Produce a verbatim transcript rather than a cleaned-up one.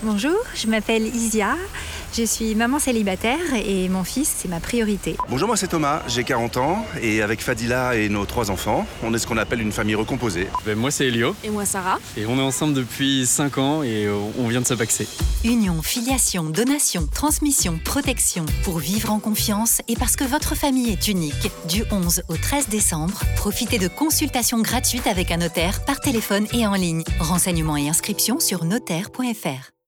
Bonjour, je m'appelle Isia, je suis maman célibataire et mon fils, c'est ma priorité. Bonjour, moi c'est Thomas, j'ai quarante ans et avec Fadila et nos trois enfants, on est ce qu'on appelle une famille recomposée. Ben, moi c'est Elio. Et moi Sarah. Et on est ensemble depuis cinq ans et on vient de se paxer. Union, filiation, donation, transmission, protection. Pour vivre en confiance et parce que votre famille est unique. Du onze au treize décembre, profitez de consultations gratuites avec un notaire par téléphone et en ligne. Renseignements et inscriptions sur notaire point f r.